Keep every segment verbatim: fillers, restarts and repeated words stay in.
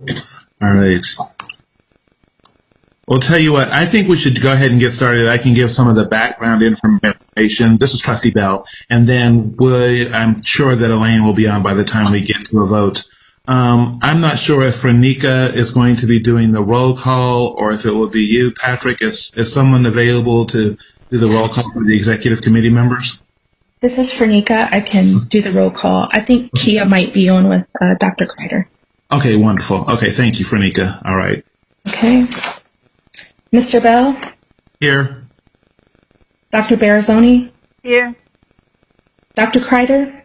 All right. Well, tell you what, I think we should go ahead and get started. I can give some of the background information. This is Trustee Bell. And then we'll, I'm sure that Elaine will be on by the time we get to a vote. Um, I'm not sure if Franika is going to be doing the roll call or if it will be you, Patrick. Is, is someone available to do the roll call for the executive committee members? This is Franika. I can do the roll call. I think Kia might be on with uh, Doctor Kreider. Okay, wonderful. Okay, thank you, Franika. All right. Okay. Mister Bell? Here. Doctor Barazoni? Here. Doctor Kreider?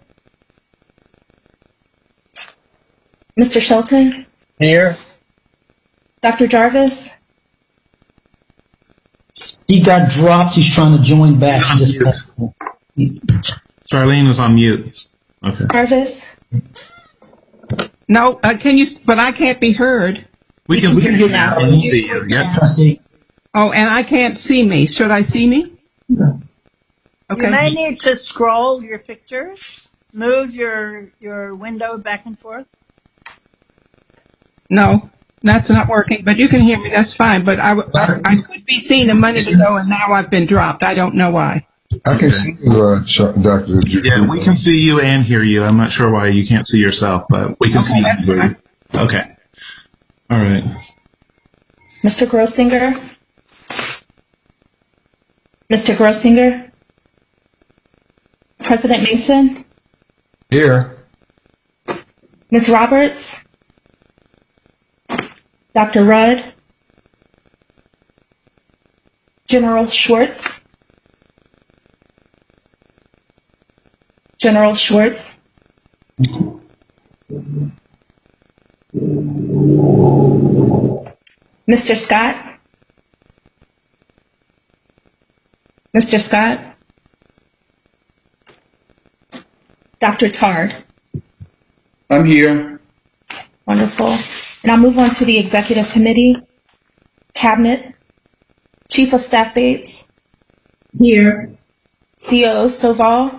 Mister Shelton? Here. Doctor Jarvis? He got dropped. He's trying to join back. He just Charlene is on mute. Okay. Jarvis? No, uh, can you? But I can't be heard. We can, we can hear you now. We can see you. Yep. Trustee. Oh, and I can't see me. Should I see me? No. Okay. You may need to scroll your pictures, move your your window back and forth. No, that's not working. But you can hear me. That's fine. But I, I, I could be seen a minute ago, and now I've been dropped. I don't know why. I can see you, uh, Doctor Yeah, we can see you and hear you. I'm not sure why you can't see yourself, but we can Okay, see you. that's and hear you. Okay. All right. Mister Grossinger? Mister Grossinger? President Mason? Here. Miz Roberts? Doctor Rudd? General Schwartz? General Schwartz? Mister Scott? Mister Scott? Doctor Tard? I'm here. Wonderful. And I'll move on to the Executive Committee. Cabinet. Chief of Staff Bates? Here. C O O Stovall?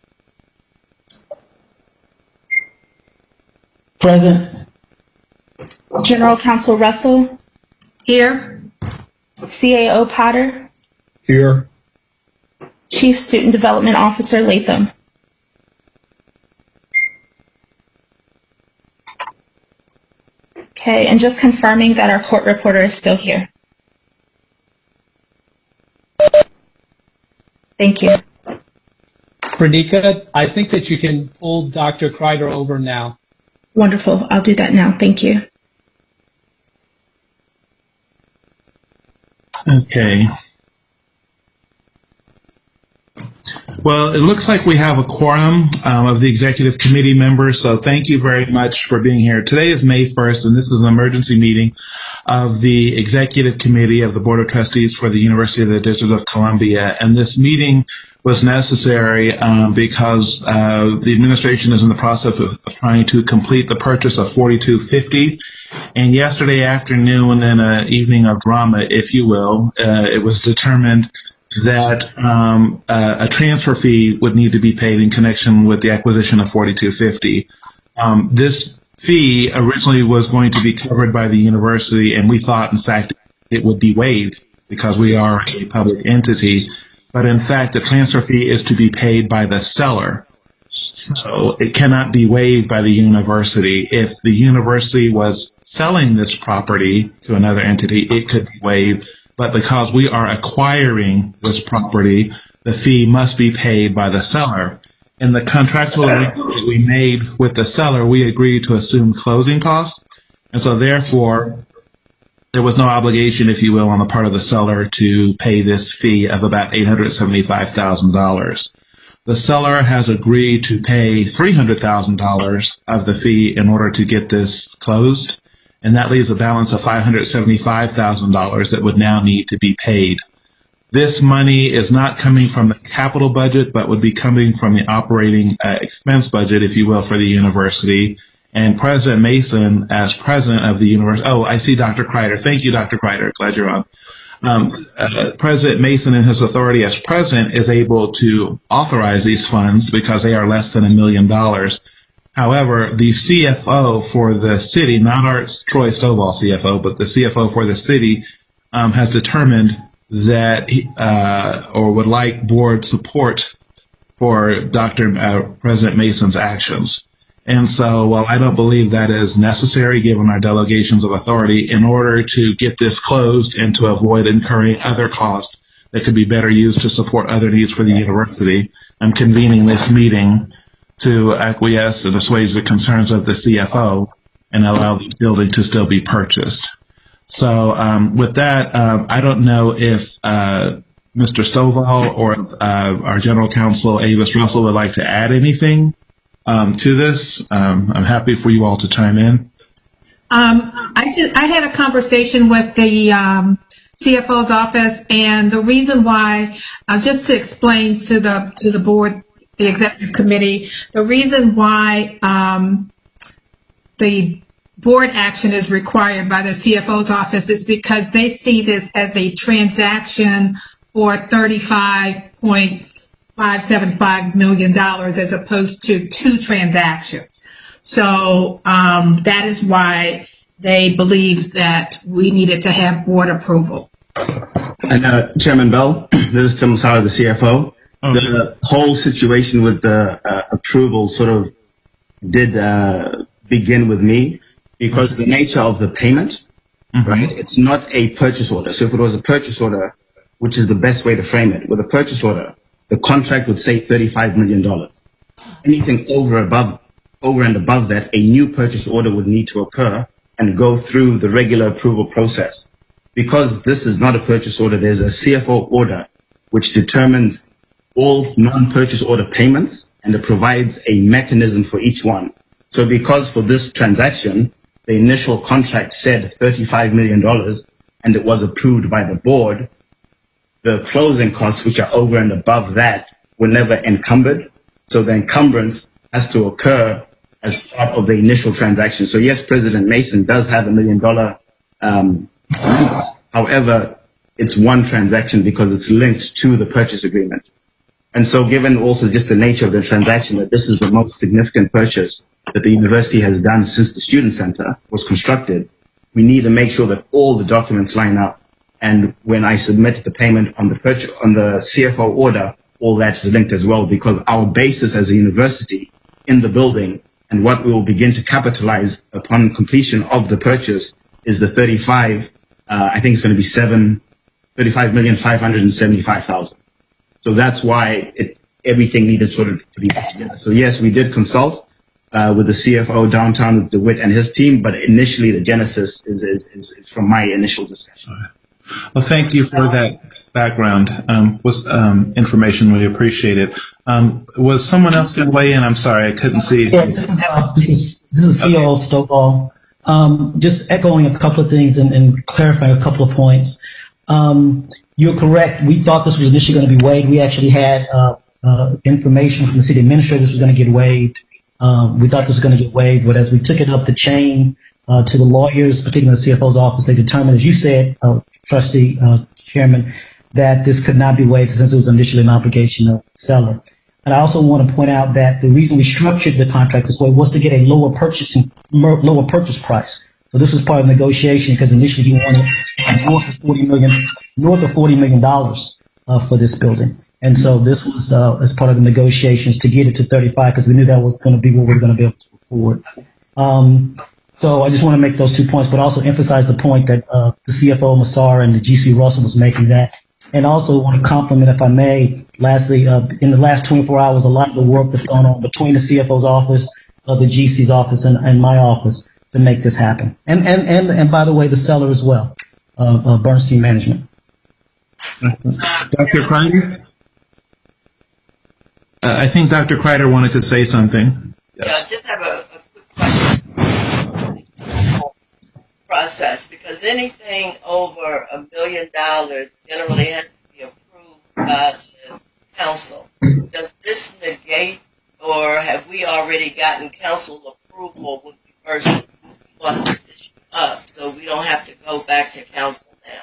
Present. General Counsel Russell? Here. C A O Potter? Here. Chief Student Development Officer Latham? Okay, and just confirming that our court reporter is still here. Thank you. Franika, I think that you can pull Doctor Kreider over now. Wonderful. I'll do that now. Thank you. Okay. Well, it looks like we have a quorum um, of the executive committee members, so thank you very much for being here. Today is May first, and this is an emergency meeting of the executive committee of the Board of Trustees for the University of the District of Columbia, and this meeting was necessary um, because uh, the administration is in the process of, of trying to complete the purchase of forty-two fifty, and yesterday afternoon, in an evening of drama, if you will, uh, it was determined that um, uh, a transfer fee would need to be paid in connection with the acquisition of forty-two fifty. Um, this fee originally was going to be covered by the university, and we thought, in fact, it would be waived because we are a public entity. But in fact, the transfer fee is to be paid by the seller. So it cannot be waived by the university. If the university was selling this property to another entity, it could be waived. But because we are acquiring this property, the fee must be paid by the seller. In the contractual agreement that we made with the seller, we agreed to assume closing costs. And so therefore, there was no obligation, if you will, on the part of the seller to pay this fee of about eight hundred seventy-five thousand dollars. The seller has agreed to pay three hundred thousand dollars of the fee in order to get this closed, and that leaves a balance of five hundred seventy-five thousand dollars that would now need to be paid. This money is not coming from the capital budget, but would be coming from the operating uh, expense budget, if you will, for the university. And President Mason, as president of the university, oh, I see Doctor Kreider. Thank you, Doctor Kreider. Glad you're on. Um, uh, President Mason, in his authority as president, is able to authorize these funds because they are less than a million dollars. However, the C F O for the city, not our Troy Stovall C F O, but the C F O for the city, um, has determined that uh, or would like board support for Doctor Uh, President Mason's actions. And so, while I don't believe that is necessary given our delegations of authority, in order to get this closed and to avoid incurring other costs that could be better used to support other needs for the university, I'm convening this meeting to acquiesce and assuage the concerns of the C F O and allow the building to still be purchased. So um, with that, um, I don't know if uh, Mister Stovall or uh, our General Counsel, Avis Russell, would like to add anything um, to this. Um, I'm happy for you all to chime in. Um, I just I had a conversation with the um, C F O's office, and the reason why, uh, just to explain to the to the board, the executive committee, the reason why um, the board action is required by the C F O's office is because they see this as a transaction for thirty-five point five seven five million dollars as opposed to two transactions. So um, that is why they believe that we needed to have board approval. And uh, Chairman Bell, this is Tim Lasara, the C F O. Okay. The whole situation with the uh, approval sort of did uh, begin with me because mm-hmm. the nature of the payment, mm-hmm. right? It's not a purchase order. So if it was a purchase order, which is the best way to frame it, with a purchase order, the contract would say thirty-five million dollars. Anything over above, over and above that, a new purchase order would need to occur and go through the regular approval process. Because this is not a purchase order, there's a C F O order which determines all non-purchase order payments, and it provides a mechanism for each one. So because for this transaction, the initial contract said thirty-five million dollars and it was approved by the board, the closing costs, which are over and above that, were never encumbered. So the encumbrance has to occur as part of the initial transaction. So yes, President Mason does have a million dollar um, however, it's one transaction because it's linked to the purchase agreement. And so given also just the nature of the transaction, that this is the most significant purchase that the university has done since the Student Center was constructed, we need to make sure that all the documents line up. And when I submit the payment on the purchase, on the C F O order, all that's linked as well, because our basis as a university in the building and what we will begin to capitalize upon completion of the purchase is the thirty-five, uh, I think it's going to be seven, thirty-five million five hundred seventy-five thousand. So that's why it, everything needed sort of to be put together. So yes, we did consult uh, with the C F O downtown, with DeWitt and his team, but initially the genesis is, is, is, is from my initial discussion. Well, thank you for that background. Um, was um, information, we appreciate it. Um, was someone else going to weigh in? I'm sorry, I couldn't see. Yeah, this is, uh, this is, this is C O O Stovall. Um, just echoing a couple of things and, and clarifying a couple of points. Um, you're correct. We thought this was initially going to be waived. We actually had uh, uh, information from the city administrator this was going to get waived. Um, we thought this was going to get waived, but as we took it up the chain uh, to the lawyers, particularly the C F O's office, they determined, as you said, uh, Trustee uh, Chairman, that this could not be waived since it was initially an obligation of the seller. And I also want to point out that the reason we structured the contract this way was to get a lower purchasing, lower purchase price. So this was part of the negotiation because initially he wanted north of forty million, north of forty million dollars uh, for this building. And so this was uh, as part of the negotiations to get it to thirty-five because we knew that was going to be what we were going to be able to afford. Um, so I just want to make those two points, but also emphasize the point that uh, the C F O Massar and the G C Russell was making, that. And also want to compliment, if I may, lastly, uh, in the last twenty-four hours, a lot of the work that's gone on between the C F O's office, uh, the G C's office, and, and my office to make this happen. And, and, and, and by the way, the seller as well, uh, uh, Bernstein Management. Doctor Kreider? Uh, I think Doctor Kreider wanted to say something. Yes. Yeah, just have a, a quick question. Process, because anything over a million dollars generally has to be approved by the council. Does this negate, or have we already gotten council approval when we first brought this issue up, so we don't have to go back to council now?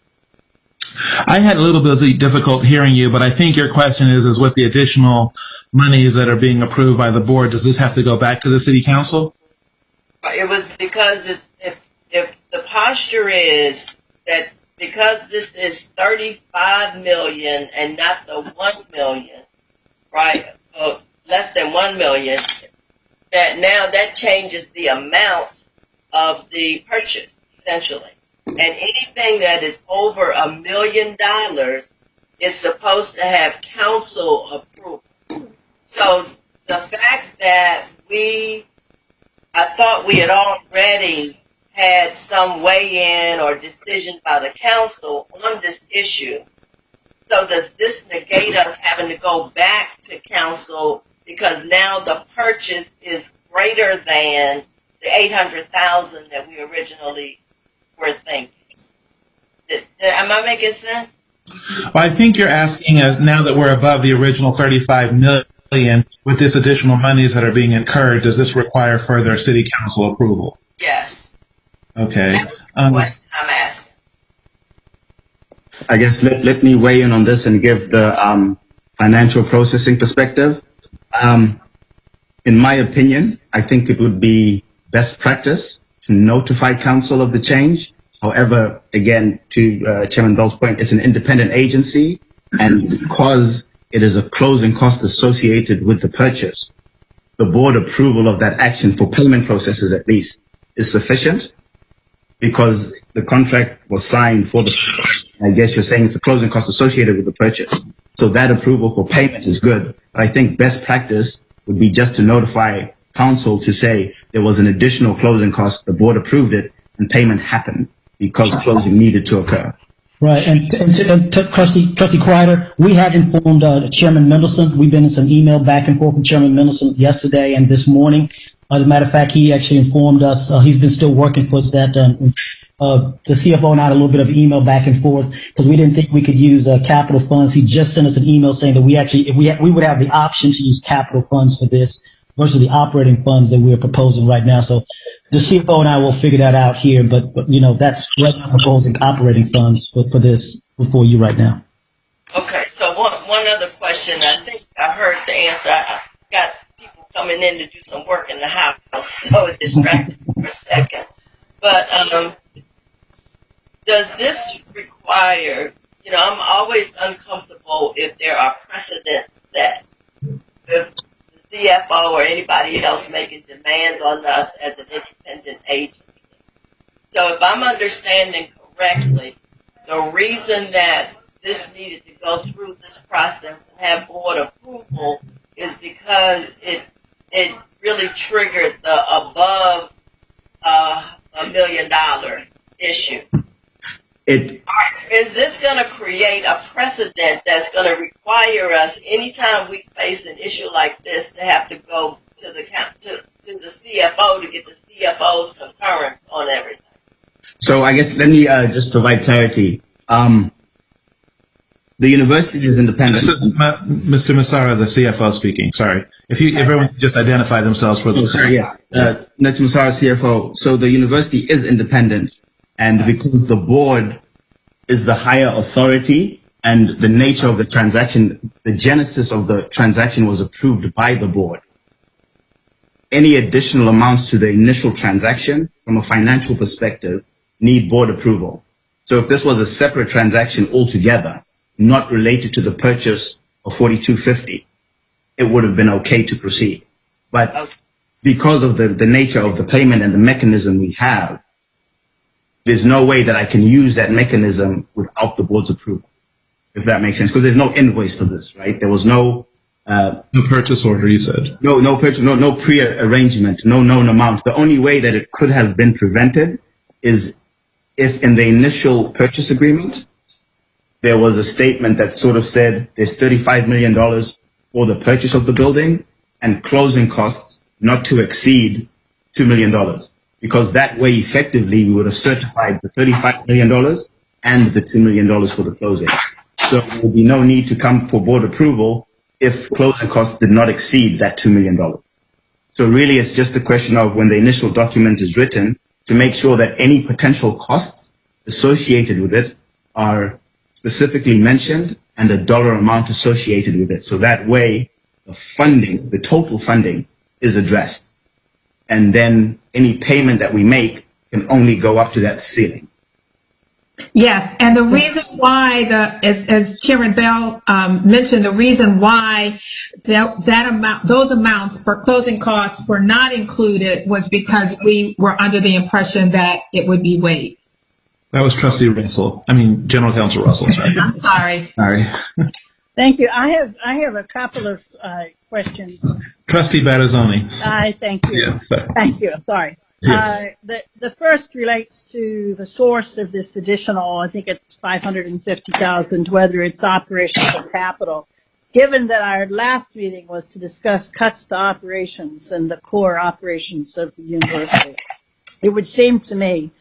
I had a little bit of difficult hearing you, but I think your question is, is with the additional monies that are being approved by the board, does this have to go back to the city council? It was because it's, if, if the posture is that because this is thirty-five million and not the one million, right, or less than one million, that now that changes the amount of the purchase, essentially. And anything that is over a million dollars is supposed to have council approval. So the fact that we, I thought we had already had some weigh-in or decision by the council on this issue. So does this negate us having to go back to council because now the purchase is greater than the eight hundred thousand that we originally were thinking? Did, am I making sense? Well, I think you're asking us now that we're above the original thirty-five million with this additional monies that are being incurred, does this require further city council approval? Yes. Okay. That's the Um, question I'm asking. I guess let, let me weigh in on this and give the um, financial processing perspective. Um, in my opinion, I think it would be best practice to notify council of the change. However, again, to uh, Chairman Bell's point, it's an independent agency, and because it is a closing cost associated with the purchase, the board approval of that action for payment processes at least is sufficient because the contract was signed for the, I guess you're saying it's a closing cost associated with the purchase. So that approval for payment is good. But I think best practice would be just to notify council to say there was an additional closing cost, the board approved it, and payment happened because closing needed to occur. Right, and, and, to, and to Trustee, Trustee Kreider, we have informed uh, Chairman Mendelson. We've been in some email back and forth with Chairman Mendelson yesterday and this morning. As a matter of fact, he actually informed us, uh, he's been still working for us that um, uh, the C F O and I had a little bit of email back and forth because we didn't think we could use uh, capital funds. He just sent us an email saying that we actually, if we ha- we would have the option to use capital funds for this versus the operating funds that we're proposing right now. So the C F O and I will figure that out here, but, but you know, that's right now proposing operating funds for, for this before you right now. Okay, so one one other question. I think I heard the answer. I got people coming in to do some work in the house, so it distracted me for a second. But um, does this require, you know, I'm always uncomfortable if there are precedents set. If the C F O or anybody else making demands on us as an independent agency. So if I'm understanding correctly, the reason that this needed to go through this process and have board approval is because it it really triggered the above uh, a million dollar issue. It Is this going to create a precedent that's going to require us, anytime we face an issue like this, to have to go to the to, to the C F O to get the C F O's concurrence on everything? So I guess let me uh, just provide clarity. Um, the university is independent. This is Ma- Mister Massara, the C F O speaking. Sorry. If you, if everyone could just identify themselves for the Oh, sorry, yes. Uh, Mister Massara, C F O. So the university is independent, and because the board is the higher authority and the nature of the transaction, the genesis of the transaction was approved by the board. Any additional amounts to the initial transaction from a financial perspective need board approval. So if this was a separate transaction altogether, not related to the purchase of forty-two fifty, it would have been okay to proceed. But because of the, the nature of the payment and the mechanism we have, there's no way that I can use that mechanism without the board's approval, if that makes sense. Because there's no invoice for this, right? There was no uh, no purchase order, you said. No, no purchase, no, no pre-arrangement, no known amount. The only way that it could have been prevented is if in the initial purchase agreement, there was a statement that sort of said there's thirty-five million dollars for the purchase of the building and closing costs not to exceed two million dollars. Because that way, effectively, we would have certified the thirty-five million dollars and the two million dollars for the closing. So there would be no need to come for board approval if closing costs did not exceed that two million dollars. So really, it's just a question of when the initial document is written to make sure that any potential costs associated with it are specifically mentioned and a dollar amount associated with it. So that way, the funding, the total funding, is addressed. And then any payment that we make can only go up to that ceiling. Yes, and the reason why the, as, as Chairman Bell um, mentioned, the reason why that, that amount, those amounts for closing costs were not included was because we were under the impression that it would be waived. That was Trustee Russell. I mean, General Counsel Russell. Sorry. I'm sorry. Sorry. Thank you. I have I have a couple of uh, questions. Trustee Battazzoni. I thank you. Yes, sir. Thank you. I'm sorry. Yes. Uh, the the first relates to the source of this additional. I think it's five hundred and fifty thousand. Whether it's operations or capital. Given that our last meeting was to discuss cuts to operations and the core operations of the university, it would seem to me,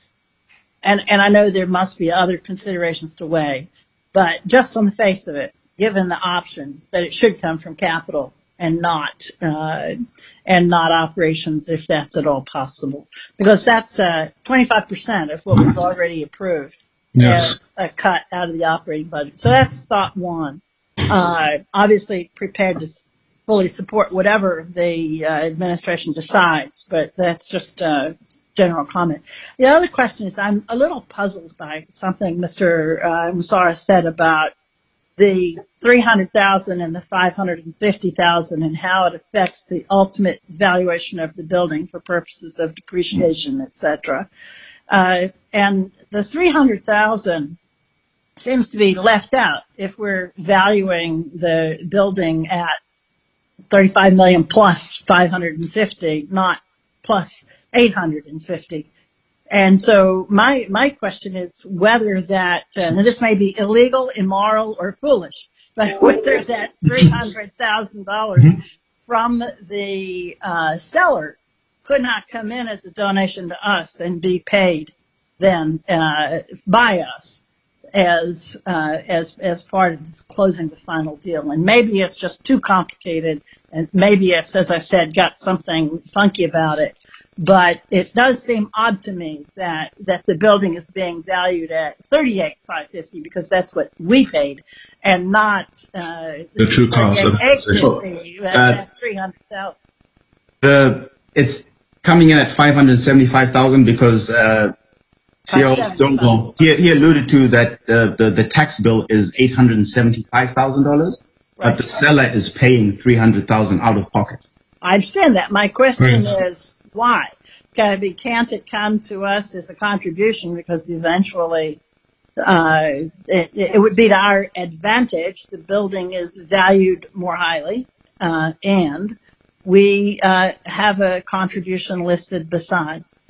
and and I know there must be other considerations to weigh, but just on the face of it, given the option that it should come from capital and not uh, and not operations, if that's at all possible, because that's uh, twenty-five percent of what we've already approved. Yes. As a cut out of the operating budget. So that's thought one. Uh, obviously prepared to fully support whatever the uh, administration decides, but that's just a general comment. The other question is, I'm a little puzzled by something Mister Uh, Musara said about the three hundred thousand and the five hundred fifty thousand and how it affects the ultimate valuation of the building for purposes of depreciation, et cetera. Uh, and the three hundred thousand seems to be left out if we're valuing the building at thirty-five million plus five hundred fifty, not plus eight hundred fifty. And so my my question is whether that, uh, and this may be illegal, immoral, or foolish, but whether that three hundred thousand dollars from the uh, seller could not come in as a donation to us and be paid then uh, by us as uh, as as part of this closing the final deal. And maybe it's just too complicated, and maybe it's, as I said, got something funky about it. But it does seem odd to me that, that the building is being valued at thirty-eight thousand five hundred fifty dollars because that's what we paid, and not uh, the true cost of the uh, three hundred thousand dollars. The it's coming in at five hundred seventy-five thousand dollars because uh, C O Dongo he, he alluded to that uh, the the tax bill is eight hundred seventy-five thousand dollars, right, but the seller is paying three hundred thousand dollars out of pocket. I understand that. My question Right. is, why? Can it, can't it come to us as a contribution because eventually uh, it, it would be to our advantage. The building is valued more highly, uh, and we uh, have a contribution listed besides.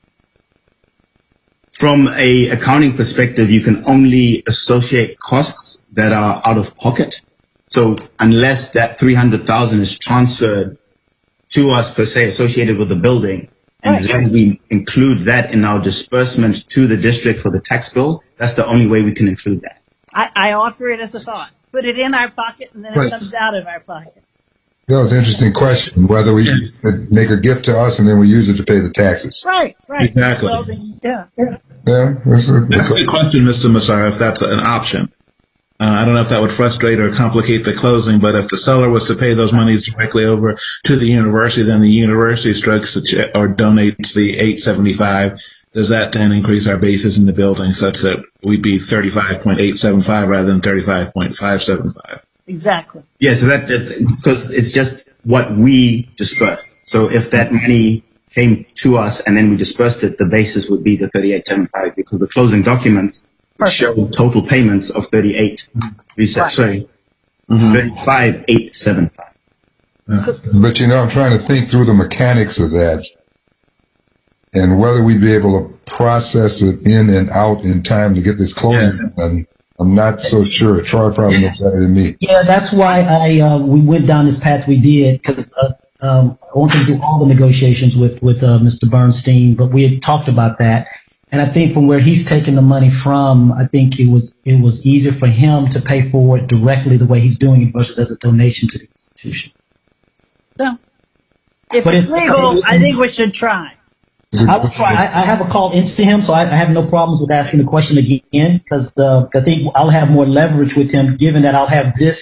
From a accounting perspective, you can only associate costs that are out of pocket. So unless that three hundred thousand dollars is transferred to us per se associated with the building, and Right. then we include that in our disbursement to the district for the tax bill, that's the only way we can include that. I, I offer it as a thought. Put it in our pocket, and then it Right. comes out of our pocket. That was an interesting question, whether we make a gift to us and then we use it to pay the taxes. Right, right. Exactly. Building, yeah, yeah. Yeah, that's a, That's that's a good question, Mister Musara, if that's an option. Uh, I don't know if that would frustrate or complicate the closing, but if the seller was to pay those monies directly over to the university, then the university strikes a check or donates the eight seventy-five. Does that then increase our basis in the building such that we'd be thirty-five point eight seven five rather than thirty-five point five seven five? Exactly. Yeah, so that just, because it's just what we dispersed. So if that money came to us and then we dispersed it, the basis would be the thirty-eight seventy-five because the closing documents Perfect. show total payments of thirty-eight, Right. sorry, thirty-five eight seventy-five. But you know, I'm trying to think through the mechanics of that and whether we'd be able to process it in and out in time to get this closing Yeah. done. I'm not so sure. Troy probably knows better than me. Yeah, that's why I uh, we went down this path we did because uh, um, I wanted to do all the negotiations with with uh, Mister Bernstein, but we had talked about that, and I think from where he's taking the money from, I think it was it was easier for him to pay for it directly the way he's doing it versus as a donation to the institution. So, if But it's it's- legal, I think we should try. I will try. I, I have a call into him, so I, I have no problems with asking the question again because uh, I think I'll have more leverage with him, given that I'll have this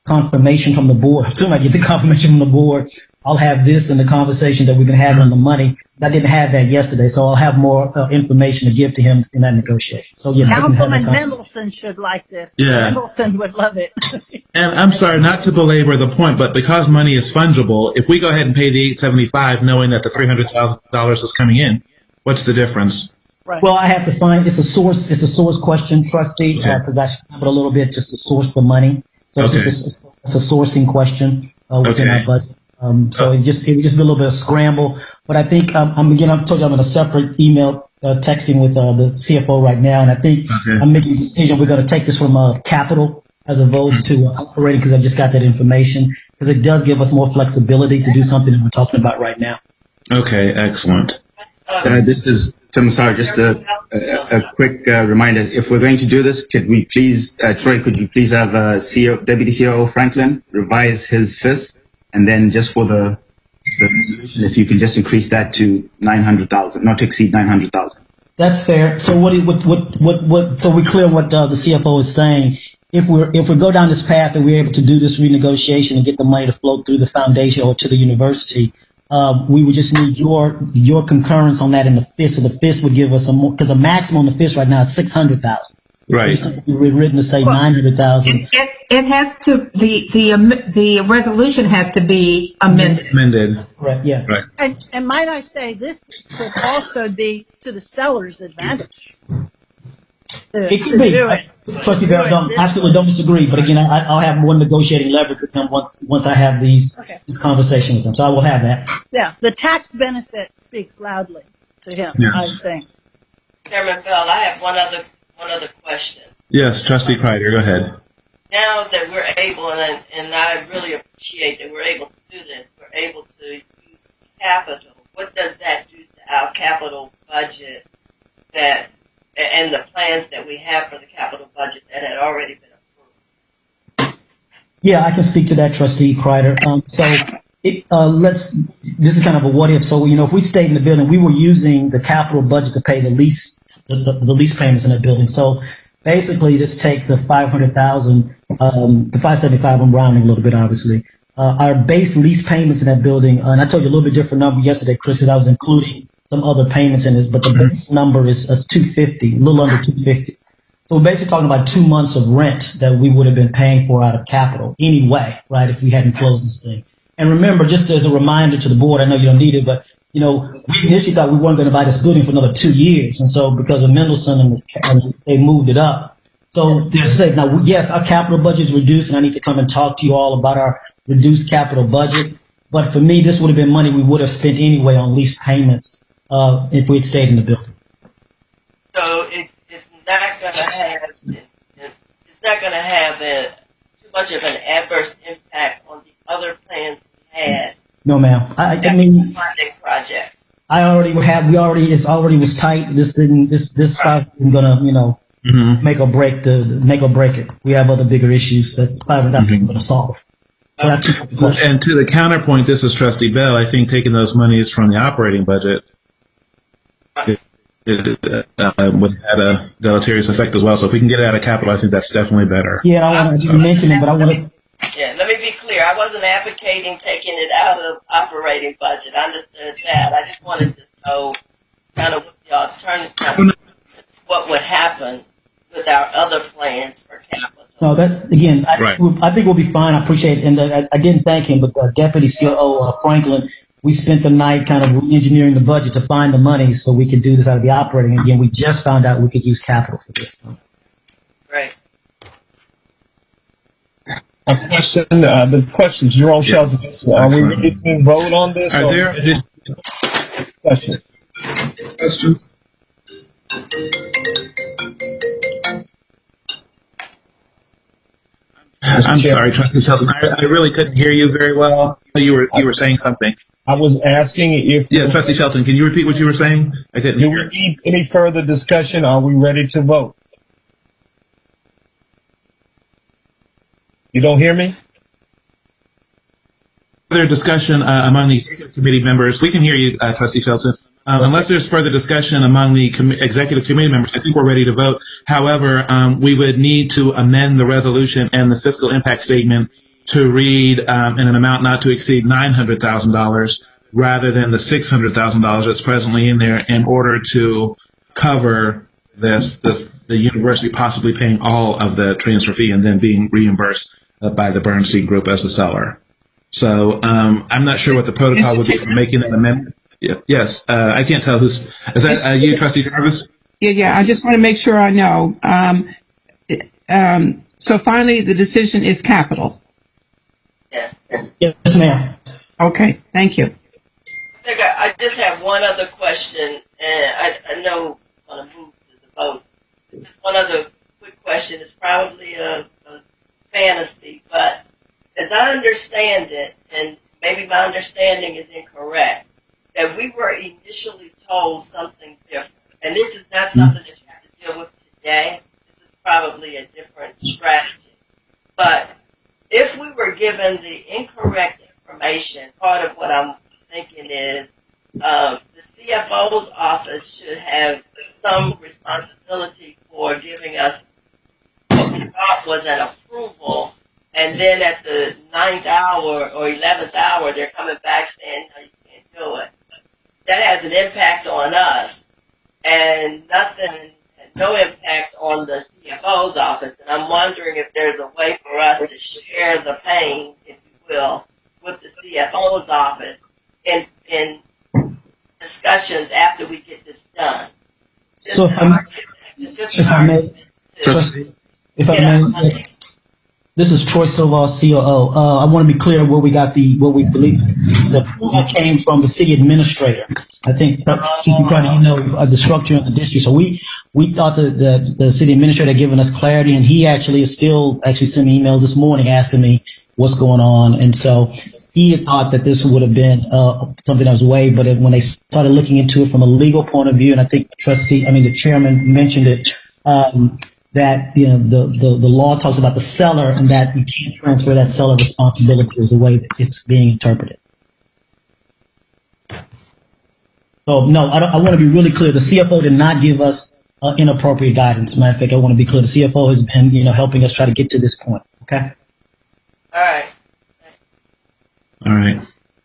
confirmation from the board, as soon as I get the confirmation from the board, I'll have this in the conversation that we've been having on the money. I didn't have that yesterday, so I'll have more uh, information to give to him in that negotiation. So yes, Councilman Mendelson should like this. Yeah. Mendelson would love it. And I'm sorry, not to belabor the point, but because money is fungible, if we go ahead and pay the eight seventy-five, knowing that the three hundred thousand dollars is coming in, what's the difference? Right. Well, I have to find, it's a source, it's a source question, trustee, because I scrambled a little bit just to source the money. So it's Okay. just a, it's a sourcing question uh, within Okay. our budget. Um, so it just, it would just be a little bit of scramble. But I think, um, I'm again, I've told you I'm in a separate email, uh, texting with, uh, the C F O right now. And I think Okay. I'm making a decision. We're going to take this from, uh, capital as opposed to uh, operating, because I just got that information, because it does give us more flexibility to do something that we're talking about right now. Okay, excellent. Uh, this is Tim Sorry, just a, a, a quick uh, reminder. If we're going to do this, could we please, uh, Troy, could you please have uh, C O, Deputy C O O Franklin revise his F I S, and then just for the, the resolution, if you can just increase that to nine hundred thousand, not to exceed nine hundred thousand. That's fair. So what, what, what, what, what, so we're clear what uh, the C F O is saying. If we're, if we go down this path and we're able to do this renegotiation and get the money to flow through the foundation or to the university, uh, we would just need your, your concurrence on that in the F I S. So the F I S would give us a more, because the maximum on the F I S right now is six hundred thousand. Right. We're written to say nine hundred thousand. It, it has to, the, the, um, the resolution has to be amended. Amended. Right, yeah. Right. And, and might I say, this could also be to the seller's advantage. To- It could to be. do it. Trustee To do Barrett, it don't, this absolutely way. don't disagree. But again, I, I'll have more negotiating leverage with him once, once I have these, Okay. this conversation with him. So I will have that. Yeah, the tax benefit speaks loudly to him, Yes. I think. Chairman Bell, I have one other one other question. Yes, Trustee Kreider, go ahead. Now that we're able, and and I really appreciate that we're able to do this, we're able to use capital. What does that do to our capital budget that and the plans that we have for the capital budget that had already been approved? Yeah, I can speak to that, Trustee Kreider. Um, so it, uh, let's, this is kind of a what if. So, you know, if we stayed in the building, we were using the capital budget to pay the lease, the, the, the lease payments in that building. So basically just take the five hundred thousand, um, the five seventy-five, I'm rounding a little bit, obviously. Uh, our base lease payments in that building, uh, and I told you a little bit different number yesterday, Chris, because I was including some other payments in this, but the base number is, is two fifty, a little under two fifty. So we're basically talking about two months of rent that we would have been paying for out of capital anyway, right, if we hadn't closed this thing. And remember, just as a reminder to the board, I know you don't need it, but, you know, we initially thought we weren't going to buy this building for another two years. And so because of Mendelson, and, the, and they moved it up. So they're safe. Now, yes, our capital budget is reduced, and I need to come and talk to you all about our reduced capital budget. But for me, this would have been money we would have spent anyway on lease payments uh, if we had stayed in the building. So it, it's not going to have it's not going to have a, too much of an adverse impact on the other plans we had. No, ma'am. I, I mean, Funding projects. I already have. We already. It's already was tight. This isn't. This this five isn't gonna. You know, Mm-hmm. make or break the, the make or break it. We have other bigger issues that five hundred thousand is going to solve. But I keep the question. And to the counterpoint, this is Trustee Bell. I think taking those monies from the operating budget it, it, uh, would have a deleterious effect as well. So if we can get it out of capital, I think that's definitely better. Yeah, I want to mention it, but I want to. Yeah, let me be clear. I wasn't advocating taking it out of operating budget. I understood that. I just wanted to know kind of what the alternative, what would happen with our other plans for capital. No, that's again. I, Right. I think we'll be fine. I appreciate it, and uh, I, I didn't thank him, but uh, Deputy C O O uh, Franklin, we spent the night kind of re-engineering the budget to find the money so we could do this out of the operating. Again, we just found out we could use capital for this. Right. A question, uh, the question, Jerome Shelton, are we ready to vote on this? Are or- there did, Question. questions? I'm sorry, Trustee Shelton. I, I really couldn't hear you very well. You were you were saying something. I was asking if. Yes, Trustee Shelton. Can you repeat what you were saying? I couldn't Do hear. we need any further discussion? Are we ready to vote? You don't hear me? Further discussion uh, among the executive committee members. We can hear you, uh, Trustee Shelton. Um, unless there's further discussion among the com- executive committee members, I think we're ready to vote. However, um, we would need to amend the resolution and the fiscal impact statement to read um, in an amount not to exceed nine hundred thousand dollars rather than the six hundred thousand dollars that's presently in there in order to cover this, this, the university possibly paying all of the transfer fee and then being reimbursed uh, by the Bernstein Group as the seller. So um, I'm not sure what the protocol would be for making an amendment. Yeah, yes, uh, I can't tell who's, is that uh, you, Trustee Jarvis? Yeah, yeah, I just want to make sure I know. Um, um, so finally, the decision is capital. Yeah. Yes, ma'am. Okay, thank you. I think I, I just have one other question, and I, I know I want to move to the vote. Just one other quick question. It's probably a, a fantasy, but as I understand it, and maybe my understanding is incorrect, that we were initially told something different. And this is not something that you have to deal with today. This is probably a different strategy. But if we were given the incorrect information, part of what I'm thinking is uh, the C F O's office should have some responsibility for giving us what we thought was an approval, and then at the ninth hour or eleventh hour, they're coming back saying, no, you can't do it. That has an impact on us, and nothing, no impact on the C F O's office. And I'm wondering if there's a way for us to share the pain, if you will, with the C F O's office in, in discussions after we get this done. Just So if I may, it's just if I may, to- if I Yeah. may, this is Troy Stovall, C O O. Uh, I want to be clear where we got the, what we believe, the approval came from the city administrator. I think, uh, Chief Carter, you know, uh, the structure of the district. So we, we thought that the, the city administrator had given us clarity, and he actually is still, actually sent me emails this morning asking me what's going on. And so he had thought that this would have been, uh, something that was waived, but it, when they started looking into it from a legal point of view, and I think the trustee, I mean, the chairman mentioned it, um, that, you know, the, the, the law talks about the seller and that you can't transfer that seller responsibility is the way that it's being interpreted. So, no, I, don't, I want to be really clear. The C F O did not give us uh, inappropriate guidance. Matter of fact, I want to be clear. The C F O has been, you know, helping us try to get to this point. Okay? All right. All right.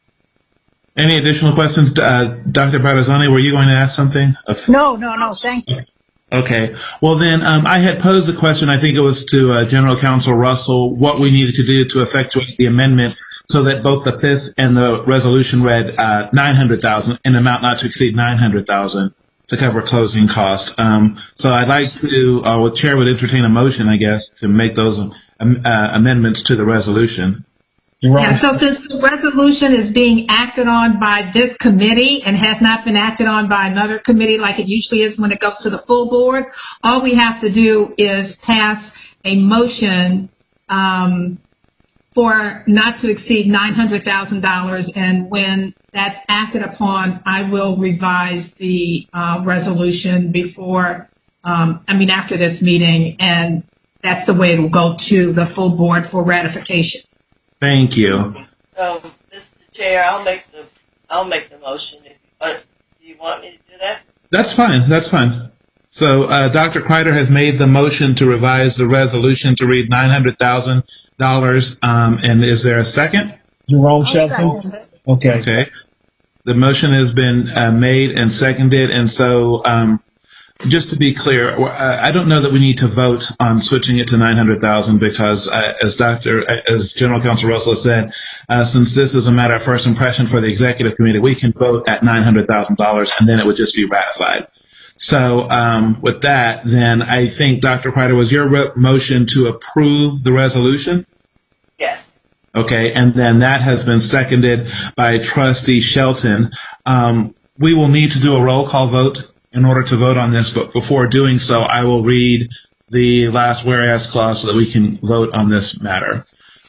Any additional questions? Uh, Doctor Barazani, were you going to ask something? Okay. No, no, no, thank you. Okay. Well, then um, I had posed the question, I think it was to uh, General Counsel Russell, what we needed to do to effectuate the amendment so that both the fifth and the resolution read uh, nine hundred thousand dollars, an amount not to exceed nine hundred thousand dollars to cover closing costs. Um, so I'd like to, uh, well, Chair would entertain a motion, I guess, to make those um, uh, amendments to the resolution. Yeah, so since the resolution is being acted on by this committee and has not been acted on by another committee like it usually is when it goes to the full board, all we have to do is pass a motion um, for not to exceed nine hundred thousand dollars, and when that's acted upon, I will revise the uh, resolution before, um, I mean, after this meeting, and that's the way it will go to the full board for ratification. Thank you. So, Mister Chair, I'll make the I'll make the motion. If, uh, do you want me to do that? That's fine. That's fine. So uh, Doctor Kreider has made the motion to revise the resolution to read nine hundred thousand dollars. Um, and is there a second? Jerome Shelton. Okay. Okay. The motion has been uh, made and seconded, and so um, just to be clear, I don't know that we need to vote on switching it to nine hundred thousand because, uh, as Doctor, as General Counsel Russell said, uh, since this is a matter of first impression for the executive committee, we can vote at nine hundred thousand dollars and then it would just be ratified. So um, with that, then I think, Doctor Kreider, was your re- motion to approve the resolution? Yes. Okay, and then that has been seconded by Trustee Shelton. Um, we will need to do a roll call vote in order to vote on this, but before doing so, I will read the last whereas clause so that we can vote on this matter.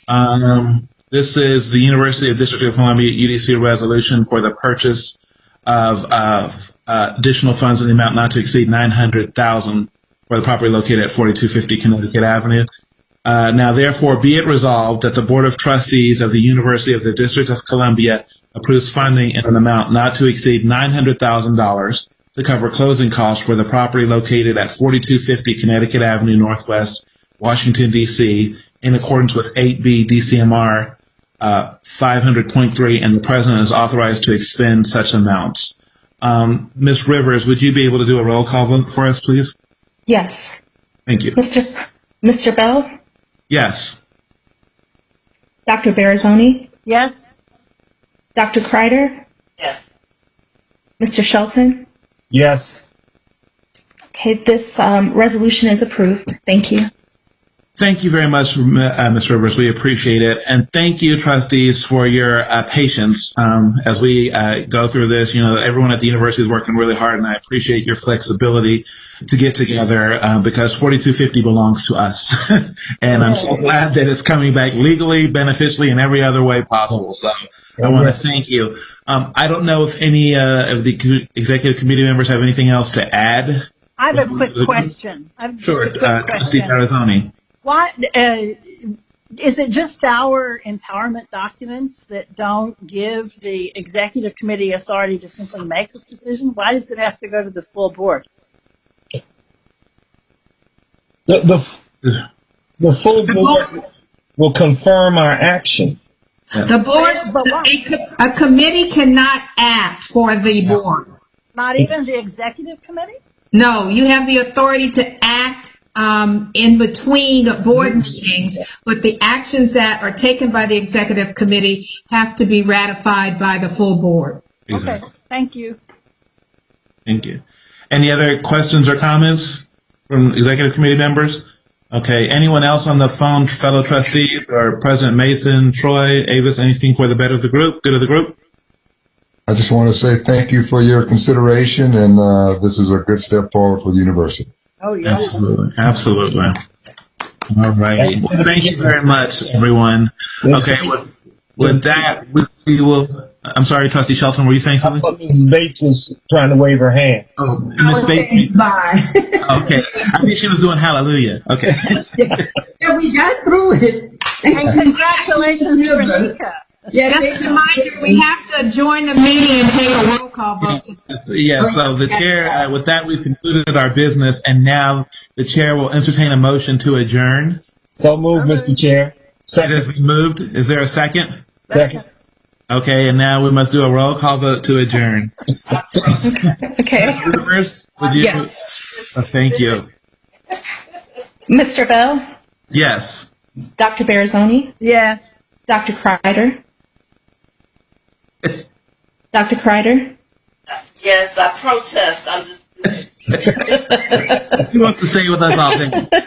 Um, this is the University of District of Columbia U D C resolution for the purchase of uh, uh, additional funds in the amount not to exceed nine hundred thousand dollars for the property located at forty-two fifty Connecticut Avenue. Uh, now, therefore, be it resolved that the Board of Trustees of the University of the District of Columbia approves funding in an amount not to exceed nine hundred thousand dollars to cover closing costs for the property located at forty-two fifty Connecticut Avenue Northwest, Washington, D C, in accordance with eight B D C M R uh, five hundred point three, and the president is authorized to expend such amounts. Um, Miz Rivers, would you be able to do a roll call vote for us, please? Yes. Thank you. Mister Mister Bell? Yes. Doctor Barazoni? Yes. Doctor Kreider? Yes. Mister Shelton? Yes. Okay, this um, resolution is approved. Thank you. Thank you very much, uh, Miz Rivers. We appreciate it. And thank you, trustees, for your uh, patience um, as we uh, go through this. You know, everyone at the university is working really hard, and I appreciate your flexibility to get together uh, because forty-two fifty belongs to us. And I'm so glad that it's coming back legally, beneficially, in every other way possible. So I want to thank you. Um, I don't know if any uh, of the co- executive committee members have anything else to add. I have a quick question. I have just Sure, a quick uh, Trustee question. Barazoni. Why, uh, is it just our empowerment documents that don't give the executive committee authority to simply make this decision? Why does it have to go to the full board? The, the, the full board will confirm our action. The board, But why? a, co- a committee cannot act for the board. Not even the executive committee? No, you have the authority to act um, in between board meetings, but the actions that are taken by the executive committee have to be ratified by the full board. Exactly. Okay, thank you. Thank you. Any other questions or comments from executive committee members? Okay. Anyone else on the phone, fellow trustees or President Mason, Troy, Avis, anything for the better of the group, good of the group? I just want to say thank you for your consideration, and uh, this is a good step forward for the university. Oh, yeah. Absolutely. Absolutely. All righty. Well, thank you very much, everyone. Okay. With, with that, we, we will. I'm sorry, Trustee Shelton, were you saying I something? thought Missus Bates was trying to wave her hand. Oh, Miz Bates. Bye. Okay. I think she was doing hallelujah. Okay. Yeah, we got through it. And congratulations, Renika. Yeah, Just a reminder, we have to join the meeting and take a roll call vote. So, yeah, so the chair, uh, with that, we've concluded our business, and now the chair will entertain a motion to adjourn. So moved, Mister Chair. It has been moved. Is there a second? Second. Okay, and now we must do a roll call vote to adjourn. Okay. Rivers, would you? Yes. Oh, thank you. Mister Bell? Yes. Doctor Barazoni? Yes. Doctor Kreider? Doctor Kreider? Yes, I protest. I'm just. Who wants to stay with us all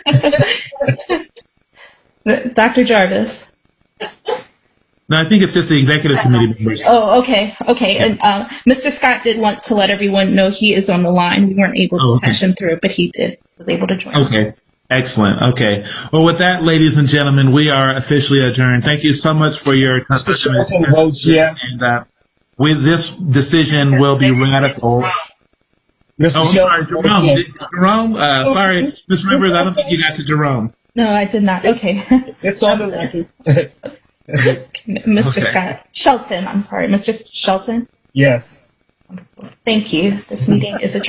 day? Doctor Jarvis? No, I think it's just the executive committee members. Oh, okay, okay. And uh, Mister Scott did want to let everyone know he is on the line. We weren't able to Oh, okay. patch him through, but he did was able to join. Okay. Excellent. Okay. Well, with that, ladies and gentlemen, we are officially adjourned. Thank you so much for your Mister Shelton votes yes. And uh, we, this decision will be ratified. Mister Oh, I'm sorry, Shelton Jerome. votes yes. Did- Jerome, uh, sorry, Miz Rivers, I don't think you got to Jerome. No, I did not. Okay. It's on the record. Mister Okay. Scott. Shelton, I'm sorry. Mister Shelton? Yes. Thank you. This meeting is adjourned.